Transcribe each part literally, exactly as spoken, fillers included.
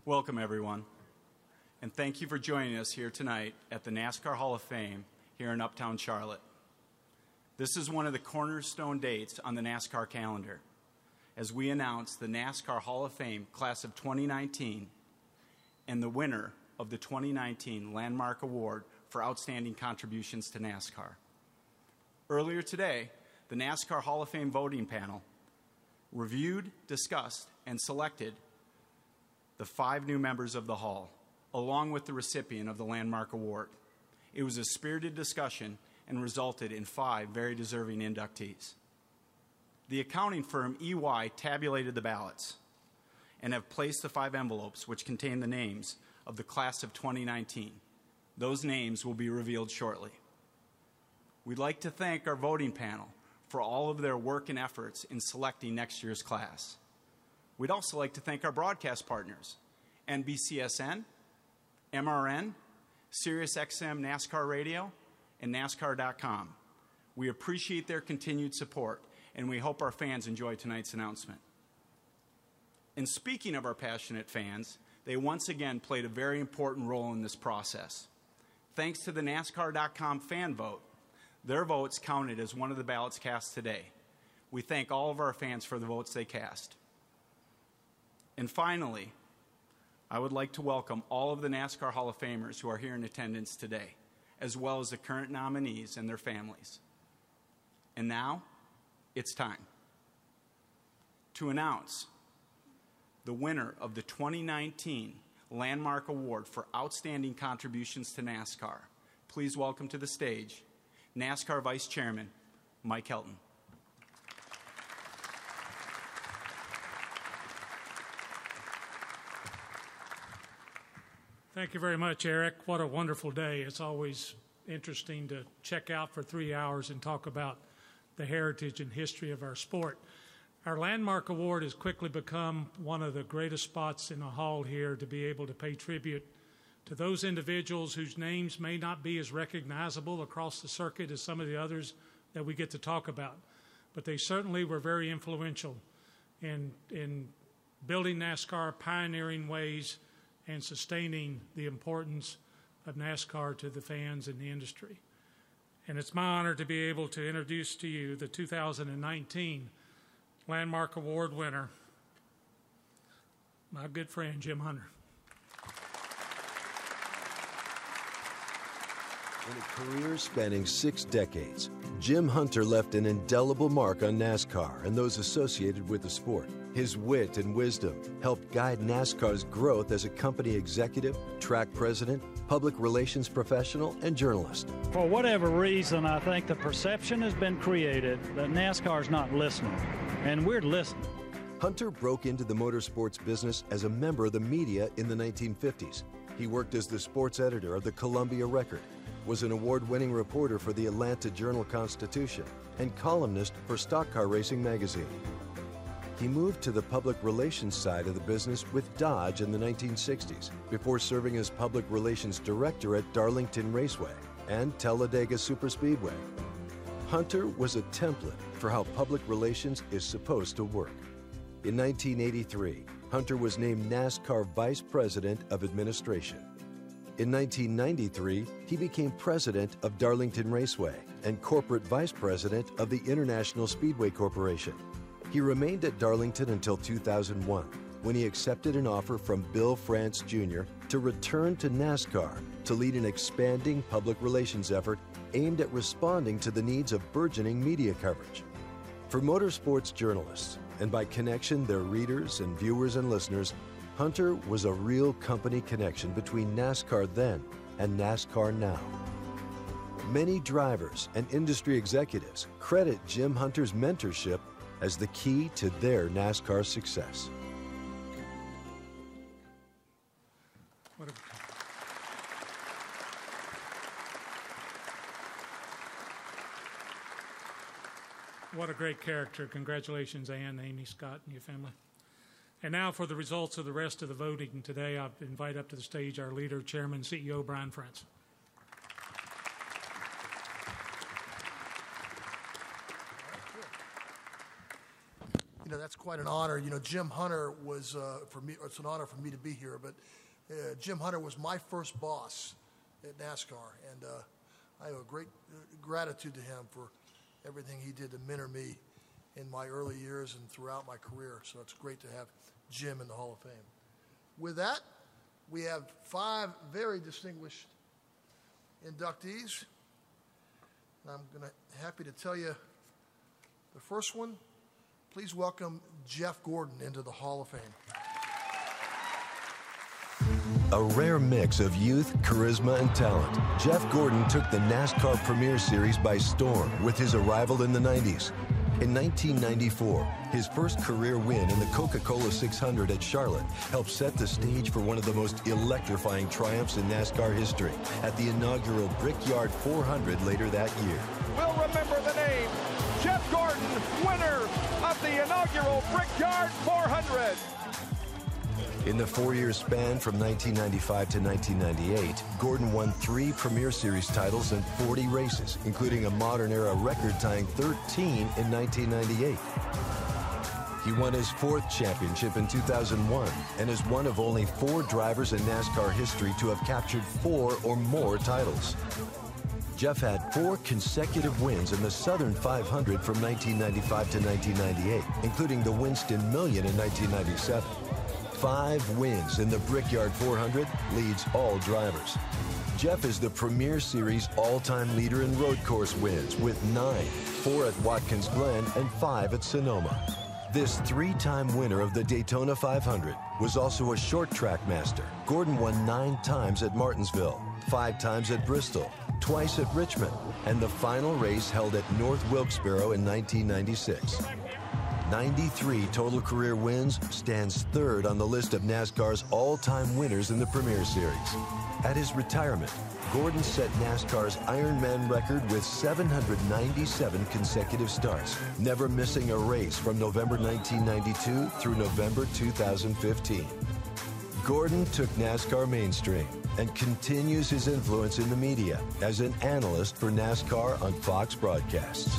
Welcome, everyone, and thank you for joining us here tonight at the NASCAR Hall of Fame here in Uptown Charlotte. This is one of the cornerstone dates on the NASCAR calendar as we announce the NASCAR Hall of Fame Class of twenty nineteen and the winner of the twenty nineteen Landmark Award for Outstanding Contributions to NASCAR. Earlier today, the NASCAR Hall of Fame voting panel reviewed, discussed, and selected the five new members of the Hall, along with the recipient of the Landmark Award. It was a spirited discussion and resulted in five very deserving inductees. The accounting firm E Y tabulated the ballots and have placed the five envelopes which contain the names of the class of twenty nineteen. Those names will be revealed shortly. We'd like to thank our voting panel for all of their work and efforts in selecting next year's class. We'd also like to thank our broadcast partners, N B C S N, M R N, SiriusXM NASCAR Radio, and NASCAR dot com. We appreciate their continued support, and we hope our fans enjoy tonight's announcement. And speaking of our passionate fans, they once again played a very important role in this process. Thanks to the NASCAR dot com fan vote, their votes counted as one of the ballots cast today. We thank all of our fans for the votes they cast. And finally, I would like to welcome all of the NASCAR Hall of Famers who are here in attendance today, as well as the current nominees and their families. And now, it's time to announce the winner of the twenty nineteen Landmark Award for Outstanding Contributions to NASCAR. Please welcome to the stage NASCAR Vice Chairman Mike Helton. Thank you very much, Eric. What a wonderful day. It's always interesting to check out for three hours and talk about the heritage and history of our sport. Our Landmark Award has quickly become one of the greatest spots in the hall here to be able to pay tribute to those individuals whose names may not be as recognizable across the circuit as some of the others that we get to talk about. But they certainly were very influential in, in building NASCAR, pioneering ways, and sustaining the importance of NASCAR to the fans and the industry. And it's my honor to be able to introduce to you the two thousand nineteen Landmark Award winner, my good friend, Jim Hunter. In a career spanning six decades, Jim Hunter left an indelible mark on NASCAR and those associated with the sport. His wit and wisdom helped guide NASCAR's growth as a company executive, track president, public relations professional, and journalist. For whatever reason, I think the perception has been created that NASCAR is not listening, and we're listening. Hunter broke into the motorsports business as a member of the media in the nineteen fifties. He worked as the sports editor of the Columbia Record, was an award-winning reporter for the Atlanta Journal-Constitution, and columnist for Stock Car Racing magazine. He moved to the public relations side of the business with Dodge in the nineteen sixties, before serving as public relations director at Darlington Raceway and Talladega Superspeedway. Hunter was a template for how public relations is supposed to work. In nineteen eighty-three, Hunter was named NASCAR Vice President of Administration. In nineteen ninety-three, he became president of Darlington Raceway and corporate vice president of the International Speedway Corporation. He remained at Darlington until two thousand one, when he accepted an offer from Bill France Junior to return to NASCAR to lead an expanding public relations effort aimed at responding to the needs of burgeoning media coverage. For motorsports journalists, and by connection their readers and viewers and listeners, Hunter was a real company connection between NASCAR then and NASCAR now. Many drivers and industry executives credit Jim Hunter's mentorship as the key to their NASCAR success. What a, what a great character. Congratulations, Ann, Amy, Scott, and your family. And now for the results of the rest of the voting today, I invite up to the stage our leader, Chairman, C E O, Brian France. you know, that's quite an honor. You know, Jim Hunter was, uh, for me, it's an honor for me to be here, but uh, Jim Hunter was my first boss at NASCAR, and uh, I have a great uh, gratitude to him for everything he did to mentor me in my early years and throughout my career. So it's great to have Jim in the Hall of Fame. With that, we have five very distinguished inductees. And I'm gonna happy to tell you the first one. Please welcome Jeff Gordon into the Hall of Fame. A rare mix of youth, charisma, and talent, Jeff Gordon took the NASCAR Premier Series by storm with his arrival in the nineties. In nineteen ninety-four, his first career win in the Coca-Cola six hundred at Charlotte helped set the stage for one of the most electrifying triumphs in NASCAR history at the inaugural Brickyard four hundred later that year. We'll remember the name, Jeff Gordon, winner of the inaugural Brickyard four hundred. In the four-year span from nineteen ninety-five to nineteen ninety-eight, Gordon won three Premier Series titles and forty races, including a modern-era record-tying thirteen in nineteen ninety-eight. He won his fourth championship in two thousand one and is one of only four drivers in NASCAR history to have captured four or more titles. Jeff had four consecutive wins in the Southern five hundred from nineteen ninety-five to nineteen ninety-eight, including the Winston Million in nineteen ninety-seven. Five wins in the Brickyard four hundred leads all drivers. Jeff is the Premier Series all-time leader in road course wins with nine, four at Watkins Glen and five at Sonoma. This three-time winner of the Daytona five hundred was also a short track master. Gordon won nine times at Martinsville, five times at Bristol, twice at Richmond, and the final race held at North Wilkesboro in nineteen ninety-six. ninety-three total career wins, stands third on the list of NASCAR's all-time winners in the Premier Series. At his retirement, Gordon set NASCAR's Ironman record with seven hundred ninety-seven consecutive starts, never missing a race from November nineteen ninety-two through November two thousand fifteen. Gordon took NASCAR mainstream and continues his influence in the media as an analyst for NASCAR on Fox Broadcasts.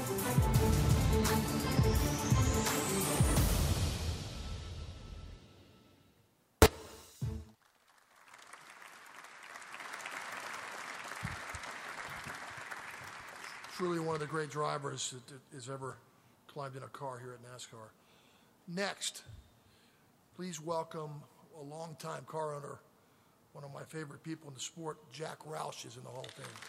Truly one of the great drivers that has ever climbed in a car here at NASCAR. Next, please welcome a longtime car owner, one of my favorite people in the sport, Jack Roush is in the Hall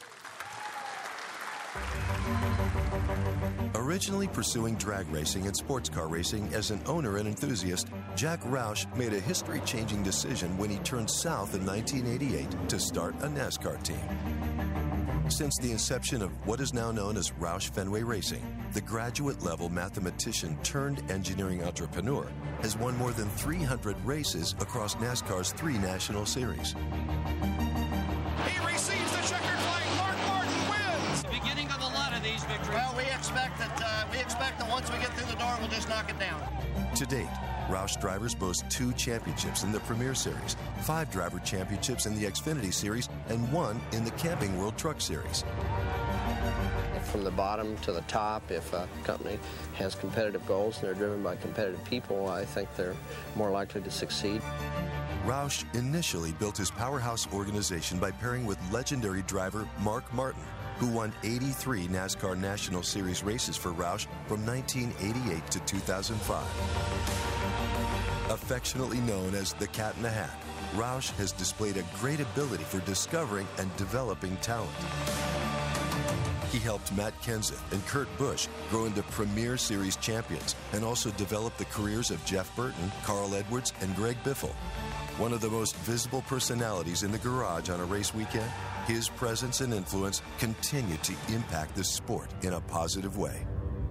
of Fame. Originally pursuing drag racing and sports car racing as an owner and enthusiast, Jack Roush made a history-changing decision when he turned south in nineteen eighty-eight to start a NASCAR team. Since the inception of what is now known as Roush Fenway Racing, the graduate-level mathematician turned engineering entrepreneur has won more than three hundred races across NASCAR's three national series. He receives the checkered flag. Mark Martin wins. The beginning of a lot of these victories. Well, we expect that uh, we expect that once we get through the door, we'll just knock it down. To date, Roush drivers boast two championships in the Premier Series, five driver championships in the Xfinity Series, and one in the Camping World Truck Series. From the bottom to the top, if a company has competitive goals and they're driven by competitive people, I think they're more likely to succeed. Roush initially built his powerhouse organization by pairing with legendary driver Mark Martin, who won eighty-three NASCAR National Series races for Roush from nineteen eighty-eight to two thousand five. Affectionately known as the Cat in the Hat, Roush has displayed a great ability for discovering and developing talent. He helped Matt Kenseth and Kurt Busch grow into Premier Series champions and also developed the careers of Jeff Burton, Carl Edwards, and Greg Biffle. One of the most visible personalities in the garage on a race weekend, his presence and influence continue to impact the sport in a positive way.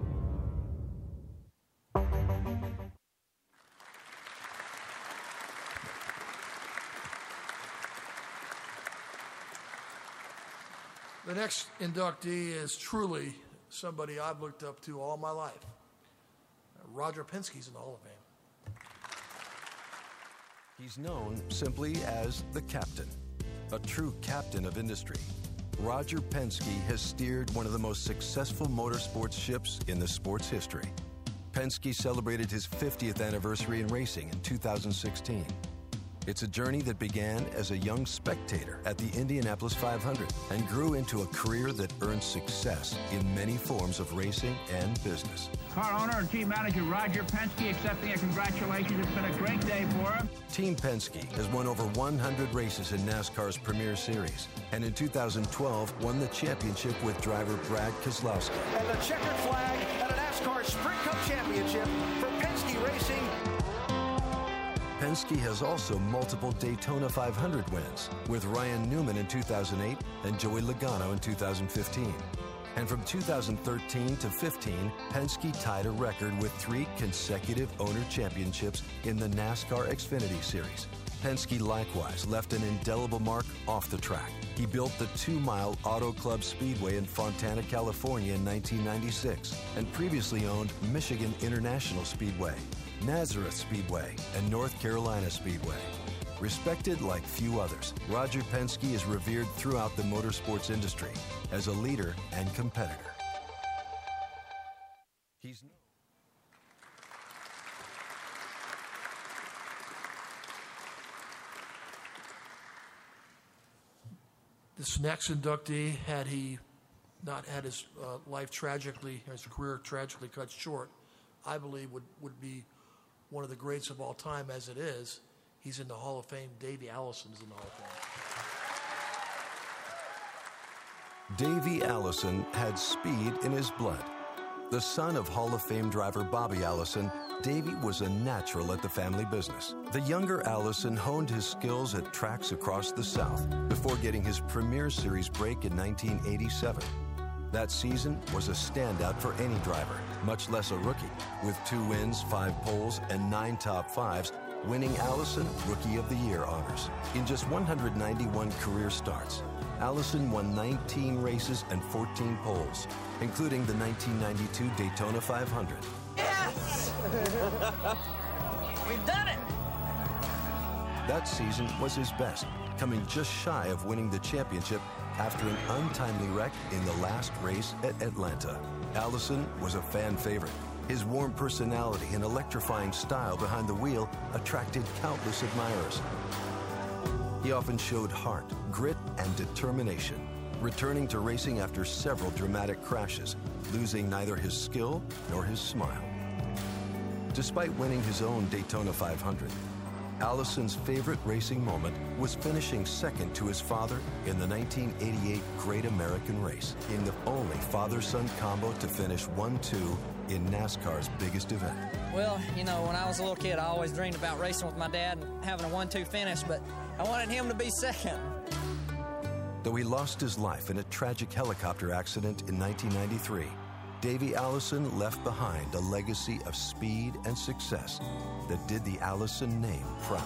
The next inductee is truly somebody I've looked up to all my life. Roger Penske's in the Hall of Fame. He's known simply as the Captain, a true captain of industry. Roger Penske has steered one of the most successful motorsports ships in the sport's history. Penske celebrated his fiftieth anniversary in racing in two thousand sixteen. It's a journey that began as a young spectator at the Indianapolis five hundred and grew into a career that earned success in many forms of racing and business. Car owner and team manager Roger Penske accepting a congratulations. It's been a great day for him. Team Penske has won over one hundred races in NASCAR's Premier Series, and in two thousand twelve won the championship with driver Brad Keselowski. And the checkered flag at a NASCAR Sprint Cup Championship for Penske Racing. Penske has also multiple Daytona five hundred wins, with Ryan Newman in two thousand eight and Joey Logano in two thousand fifteen. And from two thousand thirteen to fifteen, Penske tied a record with three consecutive owner championships in the NASCAR Xfinity Series. Penske likewise left an indelible mark off the track. He built the two-mile Auto Club Speedway in Fontana, California in nineteen ninety-six, and previously owned Michigan International Speedway, Nazareth Speedway, and North Carolina Speedway. Respected like few others, Roger Penske is revered throughout the motorsports industry as a leader and competitor. He's This next inductee, had he not had his uh, life tragically, his career tragically cut short, I believe would, would be one of the greats of all time as it is. He's in the Hall of Fame. Davey Allison's in the Hall of Fame. Davey Allison had speed in his blood. The son of Hall of Fame driver Bobby Allison, Davey was a natural at the family business. The younger Allison honed his skills at tracks across the South before getting his Premier Series break in nineteen eighty-seven. That season was a standout for any driver, much less a rookie, with two wins, five poles, and nine top fives, winning Allison Rookie of the Year honors. In just one hundred ninety-one career starts, Allison won nineteen races and fourteen poles, including the nineteen ninety-two Daytona five hundred. Yes! We've done it! That season was his best, coming just shy of winning the championship after an untimely wreck in the last race at Atlanta. Allison was a fan favorite. His warm personality and electrifying style behind the wheel attracted countless admirers. He often showed heart, grit, and determination, returning to racing after several dramatic crashes, losing neither his skill nor his smile. Despite winning his own Daytona five hundred, Allison's favorite racing moment was finishing second to his father in the nineteen eighty-eight Great American Race, in the only father-son combo to finish one two in NASCAR's biggest event. Well, you know, when I was a little kid, I always dreamed about racing with my dad and having a one two finish, but I wanted him to be second. Though he lost his life in a tragic helicopter accident in nineteen ninety-three, Davey Allison left behind a legacy of speed and success that did the Allison name proud.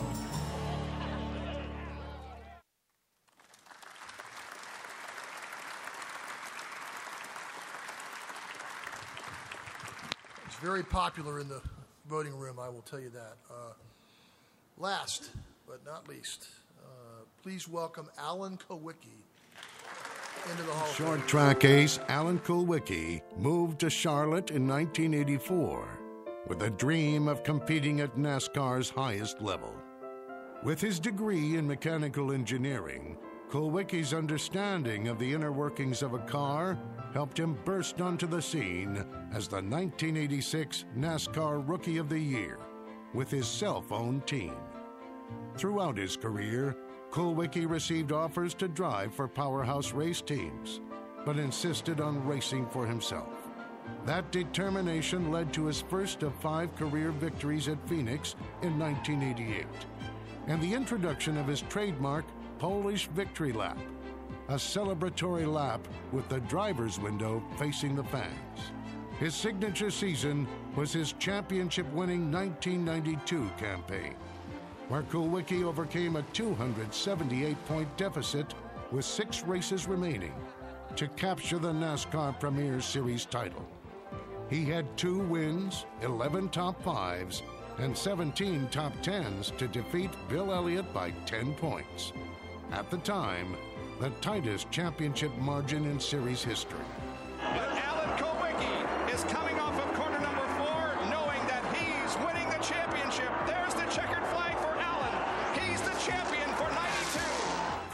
He's very popular in the voting room, I will tell you that. Uh, last but not least, uh, please welcome Alan Kulwicki into the Hall of Fame. Short track ace Alan Kulwicki moved to Charlotte in nineteen eighty-four with a dream of competing at NASCAR's highest level. With his degree in mechanical engineering, Kulwicki's understanding of the inner workings of a car helped him burst onto the scene as the nineteen eighty-six NASCAR Rookie of the Year with his self-owned team. Throughout his career, Kulwicki received offers to drive for powerhouse race teams, but insisted on racing for himself. That determination led to his first of five career victories at Phoenix in nineteen eighty-eight, and the introduction of his trademark Polish Victory Lap, a celebratory lap with the driver's window facing the fans. His signature season was his championship-winning nineteen ninety-two campaign, where Kulwicki overcame a two hundred seventy-eight point deficit with six races remaining to capture the NASCAR Premier Series title. He had two wins, eleven top fives, and seventeen top tens to defeat Bill Elliott by ten points. At the time, the tightest championship margin in series history. But Alan Kulwicki is coming off of corner number four.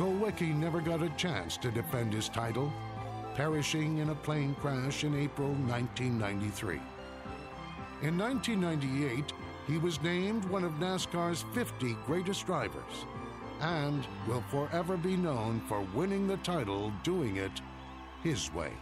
Kulwicki never got a chance to defend his title, perishing in a plane crash in April nineteen ninety-three. In nineteen ninety-eight, he was named one of NASCAR's fifty greatest drivers and will forever be known for winning the title doing it his way.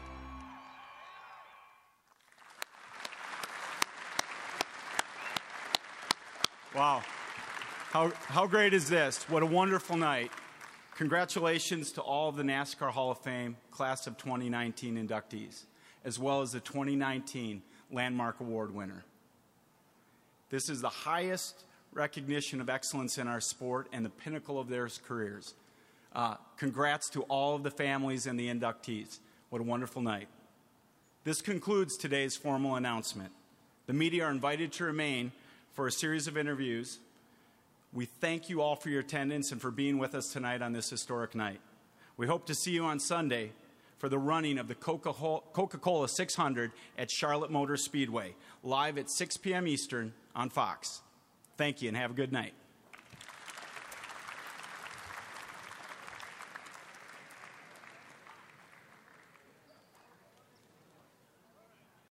Wow. How, how great is this? What a wonderful night. Congratulations to all of the NASCAR Hall of Fame Class of twenty nineteen inductees, as well as the twenty nineteen Landmark Award winner. This is the highest recognition of excellence in our sport and the pinnacle of their careers. Uh, congrats to all of the families and the inductees. What a wonderful night. This concludes today's formal announcement. The media are invited to remain for a series of interviews. We thank you all for your attendance and for being with us tonight on this historic night. We hope to see you on Sunday for the running of the Coca-Cola six hundred at Charlotte Motor Speedway, live at six p m Eastern on Fox. Thank you and have a good night.